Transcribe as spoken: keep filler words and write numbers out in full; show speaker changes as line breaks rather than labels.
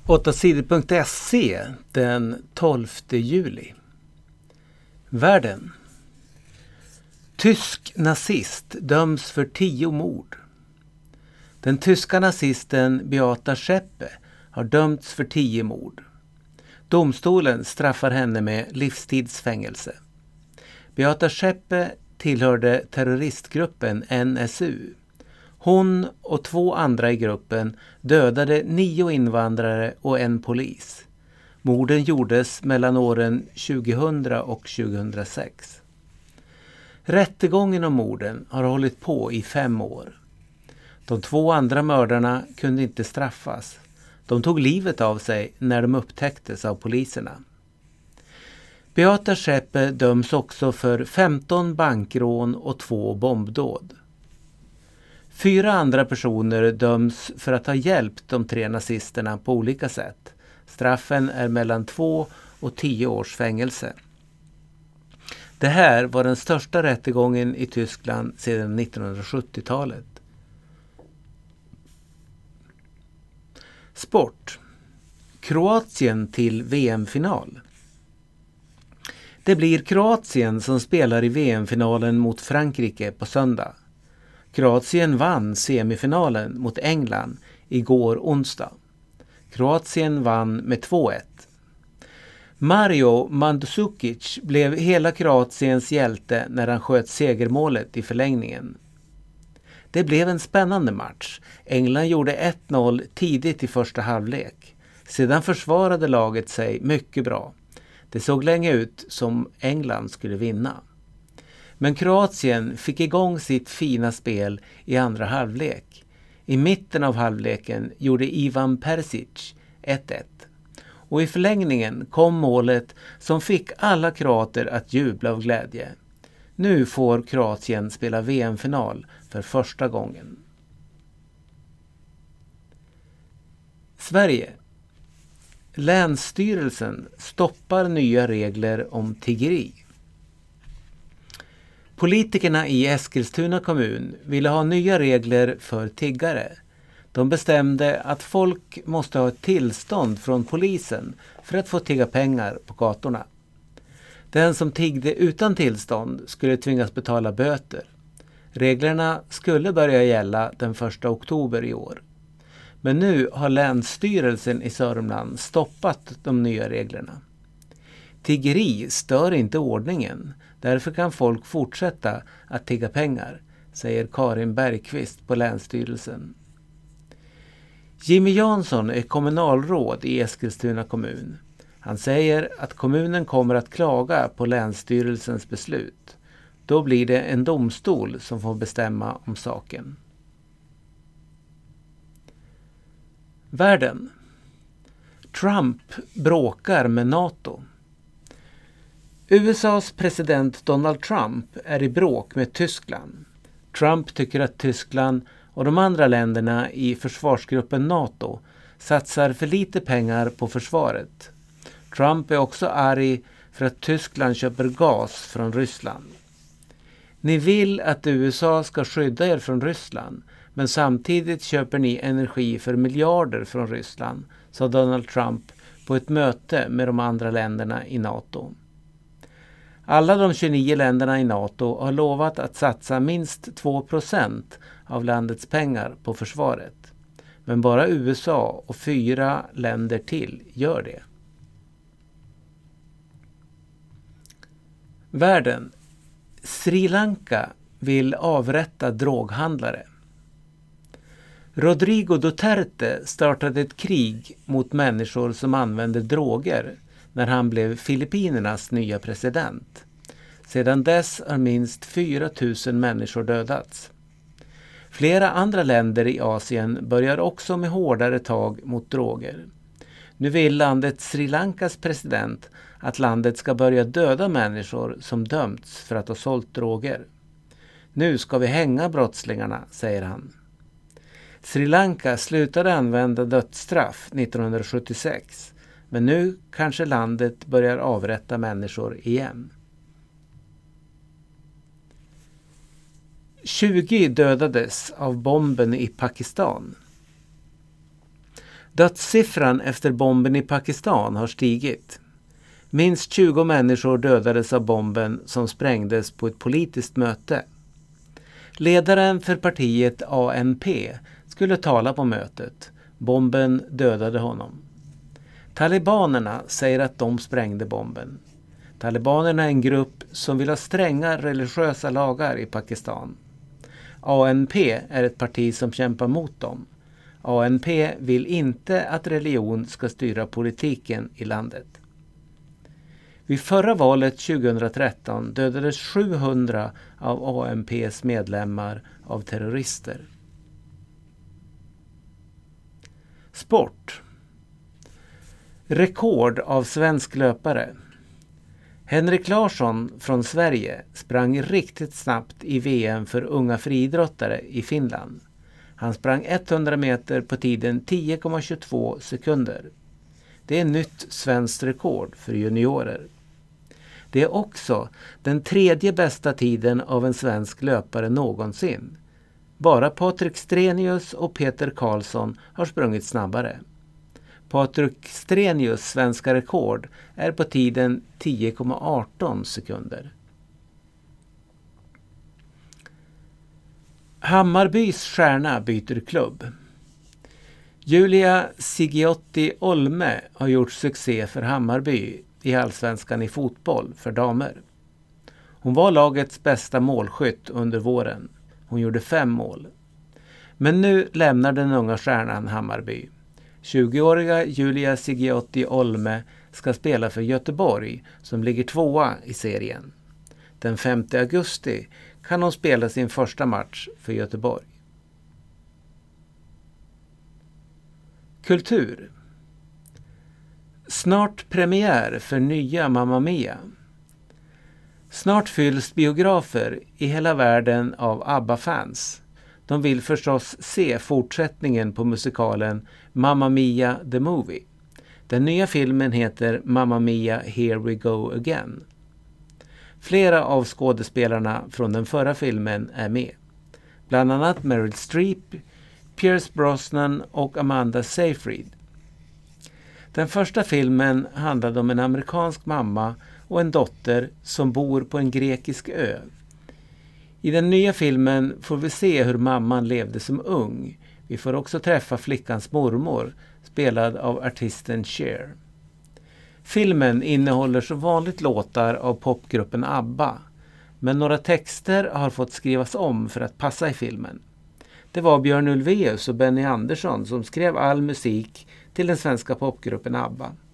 åtta sidor punkt se den tolfte juli. Världen. Tysk nazist döms för tio mord. Den tyska nazisten Beata Zschäpe har dömts för tio mord. Domstolen straffar henne med livstidsfängelse. Beata Zschäpe tillhörde terroristgruppen N S U. Hon och två andra i gruppen dödade nio invandrare och en polis. Morden gjordes mellan åren tjugohundra och tjugohundrasex. Rättegången om morden har hållit på i fem år. De två andra mördarna kunde inte straffas. De tog livet av sig när de upptäcktes av poliserna. Beata Zschäpe döms också för femton bankrån och två bombdåd. Fyra andra personer döms för att ha hjälpt de tre nazisterna på olika sätt. Straffen är mellan två och tio års fängelse. Det här var den största rättegången i Tyskland sedan nittonhundrasjuttiotalet. Sport. Kroatien till V M-final. Det blir Kroatien som spelar i V M-finalen mot Frankrike på söndag. Kroatien vann semifinalen mot England igår onsdag. Kroatien vann med två ett. Mario Mandzukic blev hela Kroatiens hjälte när han sköt segermålet i förlängningen. Det blev en spännande match. England gjorde ett noll tidigt i första halvlek. Sedan försvarade laget sig mycket bra. Det såg länge ut som England skulle vinna. Men Kroatien fick igång sitt fina spel i andra halvlek. I mitten av halvleken gjorde Ivan Perisic ett ett. Och i förlängningen kom målet som fick alla kroater att jubla av glädje. Nu får Kroatien spela V M-final för första gången. Sverige. Länsstyrelsen stoppar nya regler om tiggeri. Politikerna i Eskilstuna kommun ville ha nya regler för tiggare. De bestämde att folk måste ha ett tillstånd från polisen för att få tigga pengar på gatorna. Den som tiggde utan tillstånd skulle tvingas betala böter. Reglerna skulle börja gälla den första oktober i år. Men nu har Länsstyrelsen i Sörmland stoppat de nya reglerna. Tiggeri stör inte ordningen. Därför kan folk fortsätta att tigga pengar, säger Karin Bergqvist på Länsstyrelsen. Jimmy Jansson är kommunalråd i Eskilstuna kommun. Han säger att kommunen kommer att klaga på Länsstyrelsens beslut. Då blir det en domstol som får bestämma om saken. Världen. Trump bråkar med NATO. U S A:s president Donald Trump är i bråk med Tyskland. Trump tycker att Tyskland och de andra länderna i försvarsgruppen NATO satsar för lite pengar på försvaret. Trump är också arg för att Tyskland köper gas från Ryssland. Ni vill att U S A ska skydda er från Ryssland, men samtidigt köper ni energi för miljarder från Ryssland, sa Donald Trump på ett möte med de andra länderna i NATO. Alla de tjugonio länderna i NATO har lovat att satsa minst två procent av landets pengar på försvaret. Men bara U S A och fyra länder till gör det. Världen. Sri Lanka vill avrätta droghandlare. Rodrigo Duterte startade ett krig mot människor som använder droger när han blev Filippinernas nya president. Sedan dess har minst fyra tusen människor dödats. Flera andra länder i Asien börjar också med hårdare tag mot droger. Nu vill landet Sri Lankas president att landet ska börja döda människor som dömts för att ha sålt droger. Nu ska vi hänga brottslingarna, säger han. Sri Lanka slutade använda dödsstraff nittonhundrasjuttiosex, men nu kanske landet börjar avrätta människor igen. tjugo dödades av bomben i Pakistan. Dödssiffran efter bomben i Pakistan har stigit. Minst tjugo människor dödades av bomben som sprängdes på ett politiskt möte. Ledaren för partiet A N P skulle tala på mötet. Bomben dödade honom. Talibanerna säger att de sprängde bomben. Talibanerna är en grupp som vill ha stränga religiösa lagar i Pakistan. A N P är ett parti som kämpar mot dem. A N P vill inte att religion ska styra politiken i landet. Vid förra valet tjugohundratretton dödades sjuhundra av A N P:s medlemmar av terrorister. Sport. Rekord av svensk löpare. Henrik Larsson från Sverige sprang riktigt snabbt i V M för unga friidrottare i Finland. Han sprang hundra meter på tiden tio komma tjugotvå sekunder. Det är nytt svenskt rekord för juniorer. Det är också den tredje bästa tiden av en svensk löpare någonsin. Bara Patrik Strenius och Peter Karlsson har sprungit snabbare. Patrik Strenius svenska rekord är på tiden tio komma arton sekunder. Hammarbys stjärna byter klubb. Julia Sigiotti Olme har gjort succé för Hammarby i allsvenskan i fotboll för damer. Hon var lagets bästa målskytt under våren. Hon gjorde fem mål. Men nu lämnar den unga stjärnan Hammarby. tjugoåriga Julia Sigiotti Olme ska spela för Göteborg som ligger tvåa i serien. Den femte augusti kan hon spela sin första match för Göteborg. Kultur. Snart premiär för nya Mamma Mia. Snart fylls biografer i hela världen av ABBA-fans. De vill förstås se fortsättningen på musikalen Mamma Mia the Movie. Den nya filmen heter Mamma Mia Here We Go Again. Flera av skådespelarna från den förra filmen är med. Bland annat Meryl Streep, Pierce Brosnan och Amanda Seyfried. Den första filmen handlade om en amerikansk mamma och en dotter som bor på en grekisk ö. I den nya filmen får vi se hur mamman levde som ung. Vi får också träffa flickans mormor, spelad av artisten Cher. Filmen innehåller så vanligt låtar av popgruppen ABBA, men några texter har fått skrivas om för att passa i filmen. Det var Björn Ulvaeus och Benny Andersson som skrev all musik till den svenska popgruppen ABBA.